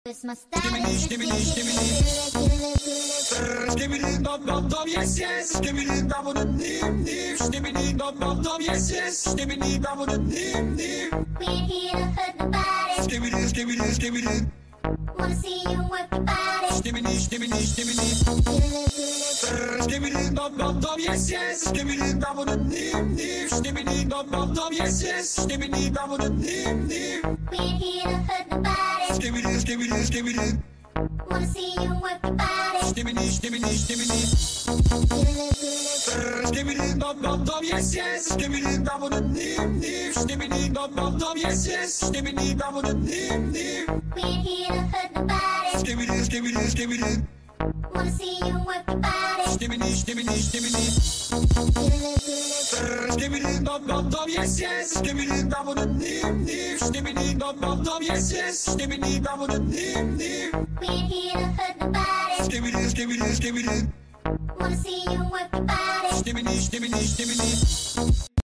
It's my style. Skibbity dum dum dum, yes yes. Skibbity dum dum dim dim. Skibbity dum dum dum, yes yes. Skibbity dum dum dim dim. We ain't here to hurt nobody. Skibbity skibbity skibbity. Wanna see you work your body. Skibbity skibbity skibbity. Skibbity dum dum dum, yes yes. Skibbity dum dum dim dim. Skibbity dum dum dum, yes yes. Skibbity dum dum dim dim. We ain't here to hurt nobody. Skibbity skibbity skibbity. Wanna see you work your body. Skibbity skibbity skibbity. Skibbity dum dum dum, yes yes. Skibbity dum dum dim dim. Skibbity dum dum dum, yes yes. Skibbity dum dum dim dim. We ain't here to hurt nobody. Skibbity skibbity skibbity. Wanna see you work your body. Skibbity skibbity skibbity. Skibbity dum dum dum, yes yes. Skibbity dum dum dim dim. Skibbity dum dum dum, yes yes. Skibbity dum dum dim dim. We ain't here to hurt nobody. Skibbity skibbity skibbity. Wanna see you work your body. Skibbity skibbity skibbity.